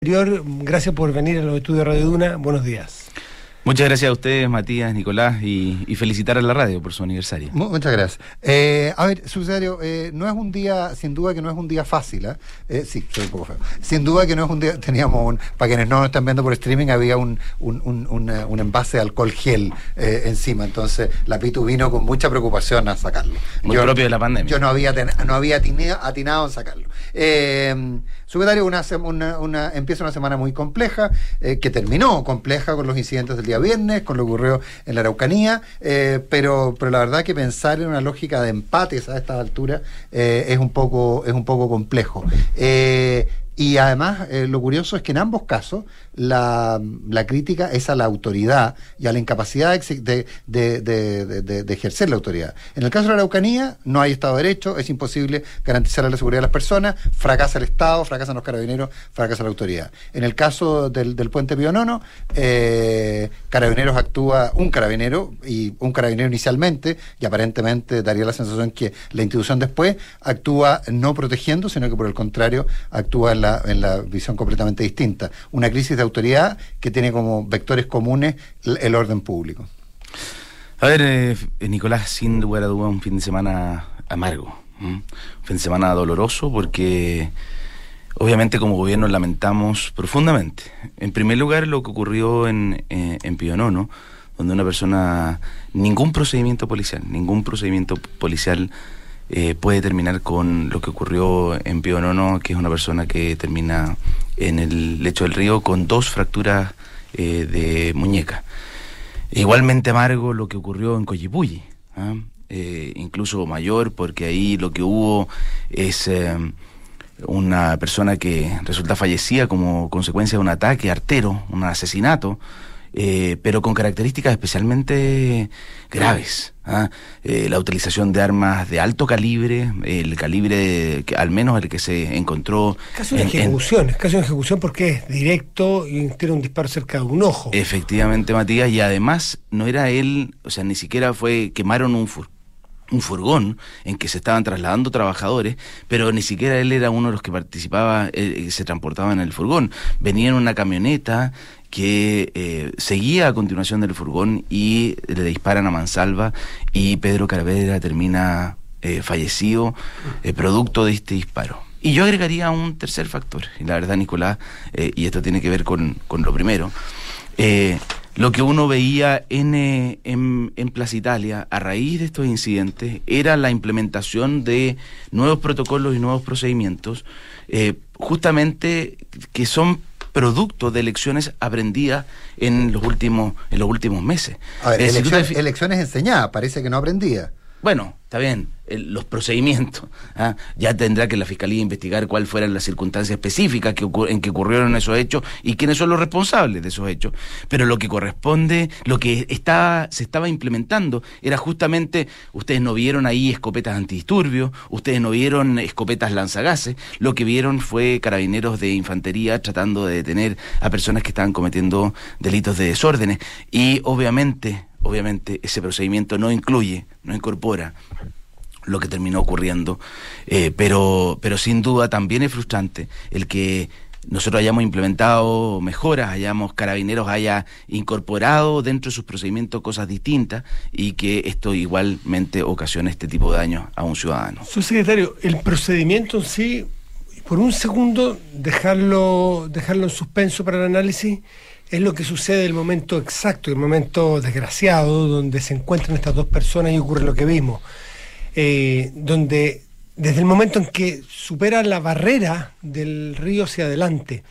Gracias por venir a los estudios de Radio Duna. Buenos días. Muchas gracias a ustedes, Matías, Nicolás, y felicitar a la radio por su aniversario. Muchas gracias. A ver, subsecretario, no es un día, sin duda que no es un día fácil, sí, soy un poco feo. Sin duda que no es un día, teníamos, para quienes no nos están viendo por streaming, había un envase de alcohol gel encima, entonces la Pitu vino con mucha preocupación a sacarlo. Muy propio de la pandemia. Yo no había atinado en sacarlo. Subsecretario, empieza una semana muy compleja, que terminó compleja con los incidentes del día viernes, con lo que ocurrió en la Araucanía, pero la verdad que pensar en una lógica de empates a estas alturas es un poco complejo. Y además, lo curioso es que en ambos casos la crítica es a la autoridad y a la incapacidad de ejercer la autoridad. En el caso de la Araucanía, no hay Estado de Derecho, es imposible garantizar la seguridad de las personas, fracasa el Estado, fracasan los carabineros, fracasa la autoridad. En el caso del puente Pío Nono, Carabineros actúa un carabinero inicialmente, y aparentemente daría la sensación que la institución después actúa no protegiendo, sino que por el contrario actúa en la visión completamente distinta. Una crisis de autoridad que tiene como vectores comunes el orden público. A ver, Nicolás, sin lugar a duda, un fin de semana amargo, un fin de semana doloroso, porque obviamente como gobierno lamentamos profundamente. En primer lugar, lo que ocurrió en Pío Nono, donde una persona, ningún procedimiento policial puede terminar con lo que ocurrió en Pío Nono, que es una persona que termina en el lecho del río con 2 fracturas de muñeca. Igualmente amargo lo que ocurrió en Collipulli, incluso mayor, porque ahí lo que hubo es una persona que resulta fallecida como consecuencia de un ataque artero, un asesinato, pero con características especialmente graves. La utilización de armas de alto calibre, el calibre que, al menos el que se encontró. Caso de ejecución porque es directo y tiene un disparo cerca de un ojo. Efectivamente, Matías, y además no era él, o sea, ni siquiera quemaron un furgón en que se estaban trasladando trabajadores, pero ni siquiera él era uno de los que participaba, se transportaba en el furgón. Venía en una camioneta que seguía a continuación del furgón y le disparan a mansalva, y Pedro Caravera termina fallecido producto de este disparo. Y yo agregaría un tercer factor, y la verdad, Nicolás, y esto tiene que ver con lo primero, lo que uno veía en Plaza Italia a raíz de estos incidentes era la implementación de nuevos protocolos y nuevos procedimientos, justamente que son producto de lecciones aprendidas en los últimos meses. A ver, elecciones enseñadas, parece que no aprendía. Bueno, está bien, los procedimientos, ya tendrá que la Fiscalía investigar cuáles fueran las circunstancias específicas en que ocurrieron esos hechos y quiénes son los responsables de esos hechos. Pero lo que corresponde, lo que se estaba implementando era justamente, ustedes no vieron ahí escopetas antidisturbios, ustedes no vieron escopetas lanzagases, lo que vieron fue carabineros de infantería tratando de detener a personas que estaban cometiendo delitos de desórdenes, y obviamente ese procedimiento no incorpora lo que terminó ocurriendo, pero sin duda también es frustrante el que nosotros hayamos implementado mejoras, Carabineros haya incorporado dentro de sus procedimientos cosas distintas, y que esto igualmente ocasiona este tipo de daños a un ciudadano. Subsecretario, el procedimiento en sí, por un segundo dejarlo en suspenso para el análisis, es lo que sucede el momento exacto, el momento desgraciado, donde se encuentran estas 2 personas y ocurre lo que vimos. Donde desde el momento en que supera la barrera del río hacia adelante,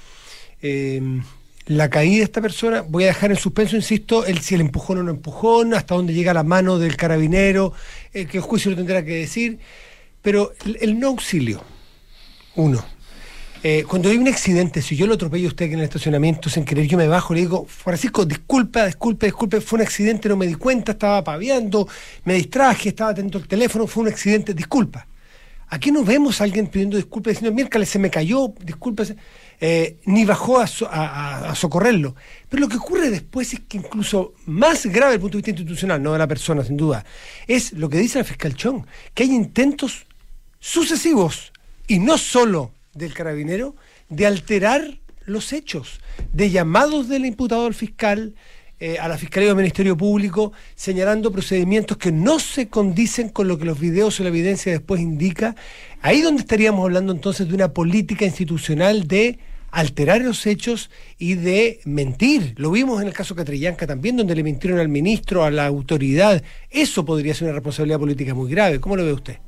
la caída de esta persona, voy a dejar en suspenso, insisto, si el empujón o no empujón, hasta dónde llega la mano del carabinero, que el juicio lo tendrá que decir, pero el no auxilio, uno. Cuando hay un accidente, si yo lo atropello a usted en el estacionamiento sin querer, yo me bajo, le digo: Francisco, disculpe, fue un accidente, no me di cuenta, estaba paviando, me distraje, estaba atento al teléfono, fue un accidente, disculpa. Aquí no vemos a alguien pidiendo disculpas, diciendo: miércoles, se me cayó, discúlpese, ni bajó a socorrerlo. Pero lo que ocurre después es que, incluso más grave desde el punto de vista institucional, no de la persona, sin duda, es lo que dice la fiscal Chong, que hay intentos sucesivos, y no solo del carabinero, de alterar los hechos, de llamados del imputado al fiscal, a la Fiscalía o al Ministerio Público, señalando procedimientos que no se condicen con lo que los videos o la evidencia después indica. Ahí donde estaríamos hablando entonces de una política institucional de alterar los hechos y de mentir. Lo vimos en el caso Catrillanca también, donde le mintieron al ministro, a la autoridad. Eso podría ser una responsabilidad política muy grave. ¿Cómo lo ve usted?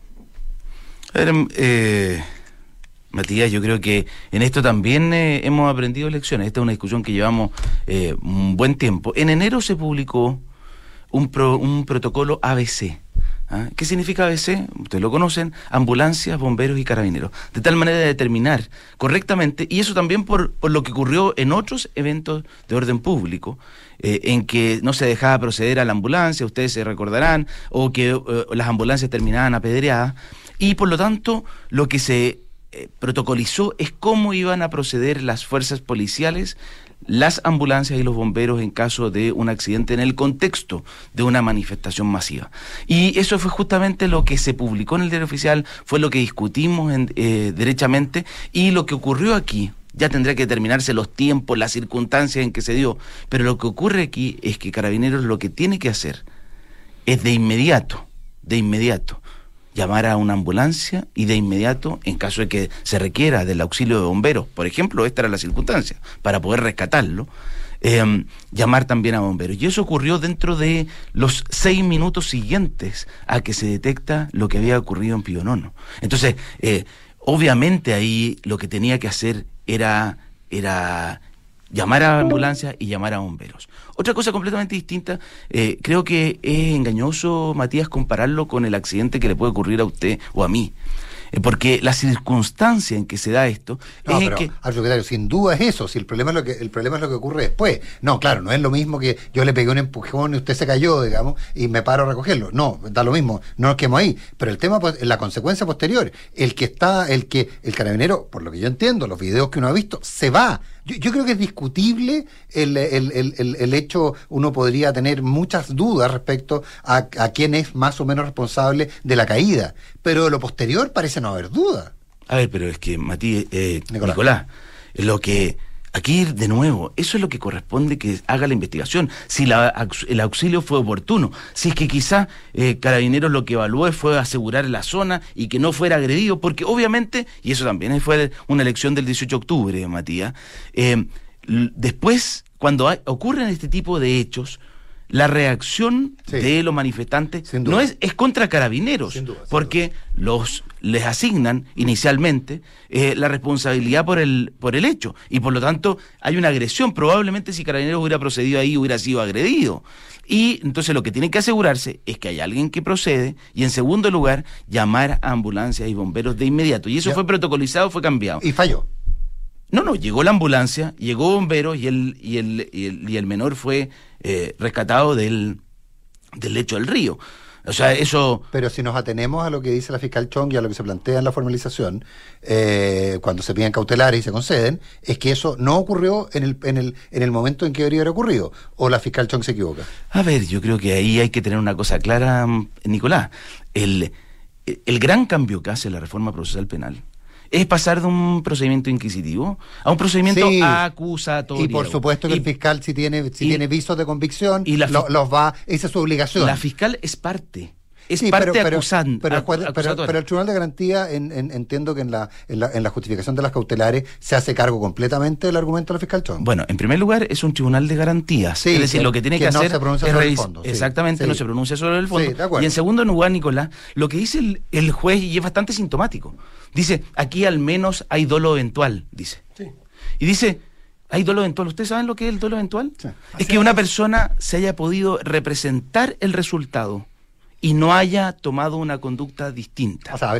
A ver, Matías, yo creo que en esto también hemos aprendido lecciones. Esta es una discusión que llevamos un buen tiempo. En enero se publicó un protocolo ABC. ¿Ah? ¿Qué significa ABC? Ustedes lo conocen: ambulancias, bomberos y carabineros. De tal manera de determinar correctamente, y eso también por lo que ocurrió en otros eventos de orden público, en que no se dejaba proceder a la ambulancia, ustedes se recordarán, o que las ambulancias terminaban apedreadas, y por lo tanto lo que se protocolizó es cómo iban a proceder las fuerzas policiales, las ambulancias y los bomberos en caso de un accidente en el contexto de una manifestación masiva. Y eso fue justamente lo que se publicó en el Diario Oficial, fue lo que discutimos derechamente, y lo que ocurrió aquí. Ya tendrá que determinarse los tiempos, las circunstancias en que se dio, pero lo que ocurre aquí es que Carabineros lo que tiene que hacer es de inmediato, llamar a una ambulancia y de inmediato, en caso de que se requiera del auxilio de bomberos, por ejemplo, esta era la circunstancia, para poder rescatarlo, llamar también a bomberos. Y eso ocurrió dentro de los 6 minutos siguientes a que se detecta lo que había ocurrido en Pío Nono. Entonces, obviamente ahí lo que tenía que hacer era llamar a ambulancias y llamar a bomberos. Otra cosa completamente distinta, creo que es engañoso, Matías, compararlo con el accidente que le puede ocurrir a usted o a mí. Porque la circunstancia en que se da esto no, es pero, que... secretario, sin duda es eso. Si el problema es lo que ocurre después. No, claro, no es lo mismo que yo le pegué un empujón y usted se cayó, digamos, y me paro a recogerlo. No, da lo mismo, no nos quedemos ahí. Pero el tema, pues, la consecuencia posterior, el carabinero, por lo que yo entiendo, los videos que uno ha visto, se va. Yo creo que es discutible el hecho. Uno podría tener muchas dudas respecto a quién es más o menos responsable de la caída, pero de lo posterior parece no haber duda. A ver, pero es que, Nicolás, lo que aquí, de nuevo, eso es lo que corresponde que haga la investigación, si el auxilio fue oportuno, si es que quizá Carabineros lo que evaluó fue asegurar la zona y que no fuera agredido, porque obviamente, y eso también fue una elección del 18 de octubre, Matías, después, cuando ocurren este tipo de hechos, la reacción de los manifestantes no es contra Carabineros, porque les asignan inicialmente la responsabilidad por el hecho, y por lo tanto hay una agresión. Probablemente si Carabineros hubiera procedido ahí hubiera sido agredido, y entonces lo que tienen que asegurarse es que hay alguien que procede, y en segundo lugar llamar a ambulancias y bomberos de inmediato, y eso fue protocolizado, fue cambiado. Y falló. No, llegó la ambulancia, llegó bomberos y el menor fue rescatado del lecho del río. O sea, eso... Pero si nos atenemos a lo que dice la fiscal Chong y a lo que se plantea en la formalización, cuando se piden cautelares y se conceden, es que eso no ocurrió en el momento en que debería haber ocurrido. ¿O la fiscal Chong se equivoca? A ver, yo creo que ahí hay que tener una cosa clara, Nicolás. El gran cambio que hace la reforma procesal penal es pasar de un procedimiento inquisitivo a un procedimiento acusatorio. Y por supuesto que el fiscal, si tiene visos de convicción, los va, esa es su obligación. La fiscal es parte. Acusante. Pero el Tribunal de Garantía, entiendo que en la justificación de las cautelares se hace cargo completamente del argumento de la fiscal Chong. Bueno, en primer lugar, es un tribunal de garantías. Es decir, lo que tiene que hacer no se pronuncia sobre el fondo. Exactamente, no se pronuncia sobre el fondo. Y en segundo lugar, Nicolás, lo que dice el juez, y es bastante sintomático, dice, aquí al menos hay dolo eventual, dice. Sí. Y dice, hay dolo eventual. ¿Ustedes saben lo que es el dolo eventual? Sí. Es que una persona se haya podido representar el resultado y no haya tomado una conducta distinta. O sea,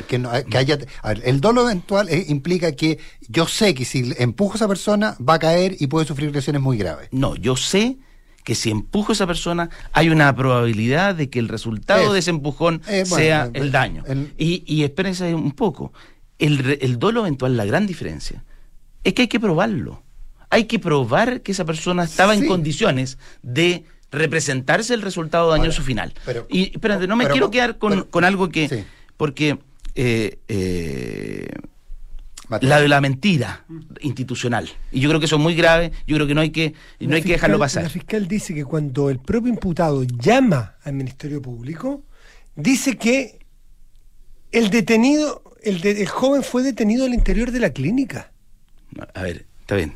el dolo eventual implica que yo sé que si empujo a esa persona va a caer y puede sufrir lesiones muy graves. No, yo sé que si empujo a esa persona hay una probabilidad de que el resultado de ese empujón sea el daño. Y espérense un poco. El dolo eventual, la gran diferencia, es que hay que probarlo. Hay que probar que esa persona estaba en condiciones de representarse el resultado dañoso final. Y espérate, no me quiero quedar con algo que... Sí. Porque la mentira institucional. Y yo creo que eso es muy grave, yo creo que no hay que dejarlo pasar. La fiscal dice que cuando el propio imputado llama al Ministerio Público, dice que el detenido, el joven fue detenido al interior de la clínica. A ver, está bien.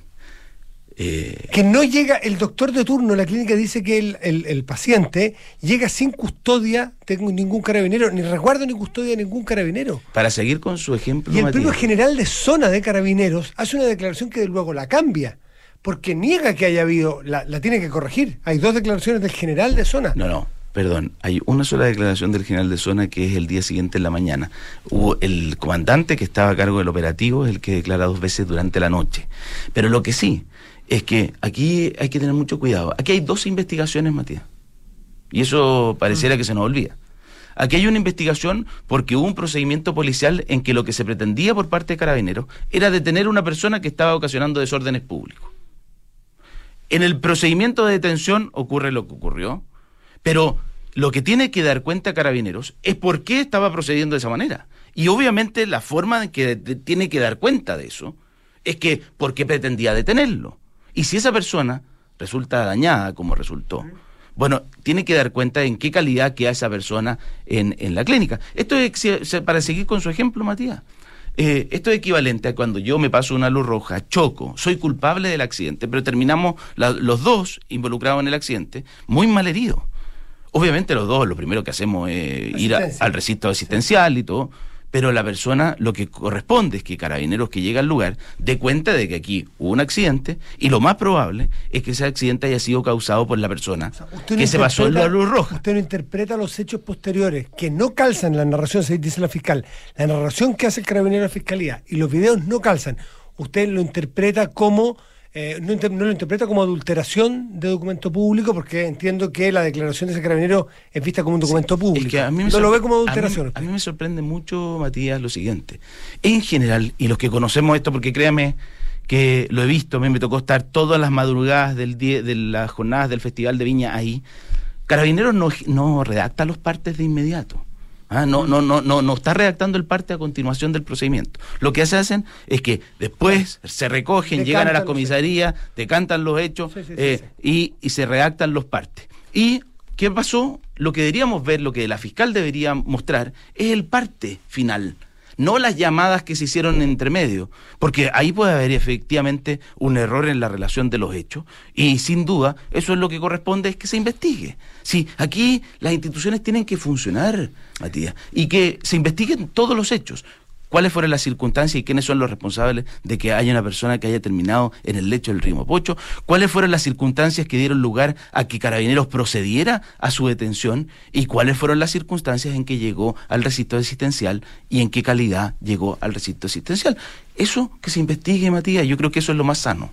Que no llega, el doctor de turno de la clínica dice que el paciente llega sin custodia de ningún carabinero, ni resguardo ni custodia de ningún carabinero. Para seguir con su ejemplo, y el Matías, propio general de zona de Carabineros hace una declaración que luego la cambia, porque niega que haya habido, la tiene que corregir. Hay 2 declaraciones del general de zona. No, perdón, hay una sola declaración del general de zona, que es el día siguiente en la mañana. Hubo el comandante que estaba a cargo del operativo, es el que declara 2 veces durante la noche. Pero lo que sí es que aquí hay que tener mucho cuidado. Aquí hay 2 investigaciones, Matías, y eso pareciera que se nos olvida. Aquí hay una investigación porque hubo un procedimiento policial en que lo que se pretendía por parte de Carabineros era detener a una persona que estaba ocasionando desórdenes públicos. En el procedimiento de detención ocurre lo que ocurrió, pero lo que tiene que dar cuenta Carabineros es por qué estaba procediendo de esa manera. Y obviamente la forma en que tiene que dar cuenta de eso es que por qué pretendía detenerlo. Y si esa persona resulta dañada, como resultó, bueno, tiene que dar cuenta en qué calidad queda esa persona en la clínica. Esto es, para seguir con su ejemplo, Matías, esto es equivalente a cuando yo me paso una luz roja, choco, soy culpable del accidente, pero terminamos los 2 involucrados en el accidente muy mal heridos. Obviamente los 2, lo primero que hacemos es ir al recinto asistencial y todo, pero la persona, lo que corresponde es que Carabineros que llega al lugar dé cuenta de que aquí hubo un accidente, y lo más probable es que ese accidente haya sido causado por la persona que se pasó en la luz roja. Usted no interpreta los hechos posteriores que no calzan en la narración, se dice la fiscal, la narración que hace el Carabinero de la Fiscalía y los videos no calzan. Usted lo interpreta como no lo interpreta como adulteración de documento público, porque entiendo que la declaración de ese carabinero es vista como un documento público. Es que a mí no lo ve como adulteración. A mí me sorprende mucho, Matías, lo siguiente. En general, y los que conocemos esto, porque créame que lo he visto, me tocó estar todas las madrugadas de las jornadas del Festival de Viña ahí, Carabineros no redacta los partes de inmediato. No está redactando el parte a continuación del procedimiento. Lo que hacen es que después se recogen, llegan a las comisarías, decantan los hechos, y se redactan los partes. ¿Y qué pasó? Lo que deberíamos ver, lo que la fiscal debería mostrar, es el parte final, no las llamadas que se hicieron entre medio, porque ahí puede haber efectivamente un error en la relación de los hechos, y sin duda eso es lo que corresponde, es que se investigue. Sí, aquí las instituciones tienen que funcionar, Matías, y que se investiguen todos los hechos. ¿Cuáles fueron las circunstancias y quiénes son los responsables de que haya una persona que haya terminado en el lecho del río Mapocho? ¿Cuáles fueron las circunstancias que dieron lugar a que Carabineros procediera a su detención? ¿Y cuáles fueron las circunstancias en que llegó al recinto asistencial y en qué calidad llegó al recinto asistencial? Eso que se investigue, Matías, yo creo que eso es lo más sano.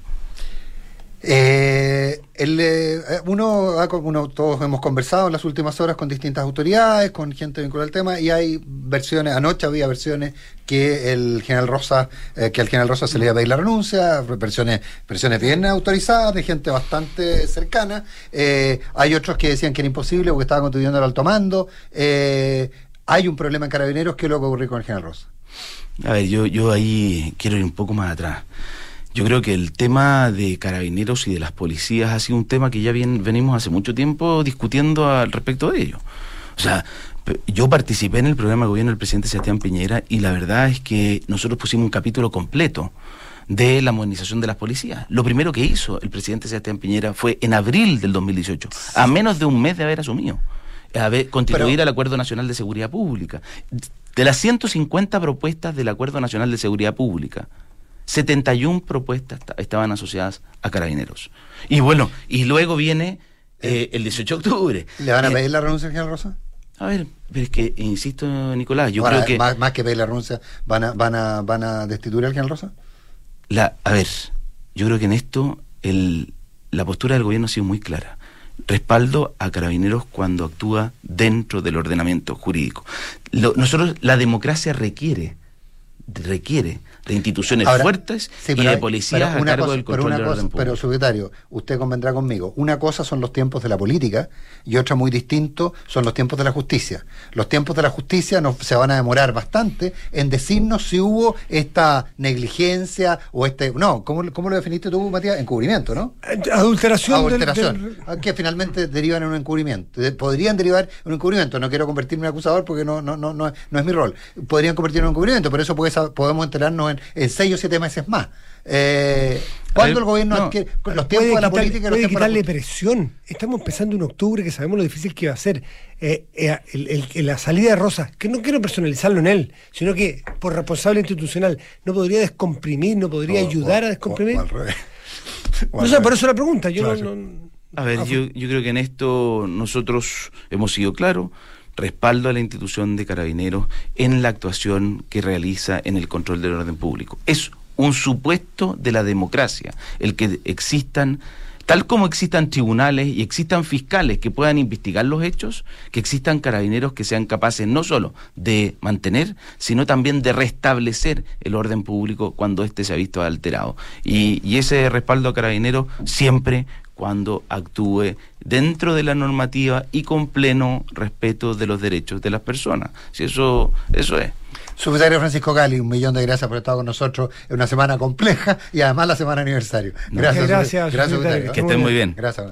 Todos hemos conversado en las últimas horas con distintas autoridades, con gente vinculada al tema, y hay versiones, anoche había versiones que al general Rosa se le iba a pedir la renuncia, versiones bien autorizadas de gente bastante cercana. Hay otros que decían que era imposible porque estaba constituyendo el alto mando. Hay un problema en Carabineros. ¿Qué es lo que ocurrió con el general Rosa? A ver, yo ahí quiero ir un poco más atrás. Yo creo que el tema de Carabineros y de las policías ha sido un tema que ya venimos hace mucho tiempo discutiendo al respecto de ello. O sea, yo participé en el programa de gobierno del presidente Sebastián Piñera, y la verdad es que nosotros pusimos un capítulo completo de la modernización de las policías. Lo primero que hizo el presidente Sebastián Piñera fue en abril del 2018, a menos de un mes de haber asumido, constituir el Acuerdo Nacional de Seguridad Pública. De las 150 propuestas del Acuerdo Nacional de Seguridad Pública, 71 propuestas estaban asociadas a Carabineros. Y bueno, y luego viene el 18 de octubre. ¿Le van a pedir la renuncia al general Rosa? A ver, pero es que, insisto, Nicolás, yo ahora, creo que... Más que pedir la renuncia, ¿van a destituir al general Rosa? A ver, yo creo que en esto la postura del gobierno ha sido muy clara. Respaldo a Carabineros cuando actúa dentro del ordenamiento jurídico. La democracia requiere requiere de instituciones Ahora, fuertes sí, y de policías a cargo del control del orden público. Pero, secretario, usted convendrá conmigo, una cosa son los tiempos de la política y otra muy distinto son los tiempos de la justicia. Los tiempos de la justicia se van a demorar bastante en decirnos si hubo esta negligencia o ¿cómo lo definiste tú, Matías? Encubrimiento, ¿no? Adulteración. Que finalmente derivan en un encubrimiento. Podrían derivar en un encubrimiento. No quiero convertirme en acusador porque no es mi rol. Podrían convertirse en un encubrimiento, pero eso podemos enterarnos en 6 o 7 meses más. ¿Cuándo el gobierno adquiere los tiempos de la política? Puede quitarle presión. Estamos empezando en octubre, que sabemos lo difícil que va a ser. La salida de Rosas, que no quiero personalizarlo en él, sino que por responsable institucional, ¿no podría descomprimir, no podría ayudar a descomprimir? Al revés. No sé, por eso la pregunta. A ver, yo creo que en esto nosotros hemos sido claros. Respaldo a la institución de Carabineros en la actuación que realiza en el control del orden público. Es un supuesto de la democracia el que existan, tal como existan tribunales y existan fiscales que puedan investigar los hechos, que existan carabineros que sean capaces no solo de mantener, sino también de restablecer el orden público cuando éste se ha visto alterado. Y ese respaldo a Carabineros siempre cuando actúe dentro de la normativa y con pleno respeto de los derechos de las personas. Si eso es. Subsecretario Francisco Gali, 1.000.000 de gracias por estar con nosotros en una semana compleja y además la semana aniversario. Gracias, subsecretario. Que estén muy bien. Gracias.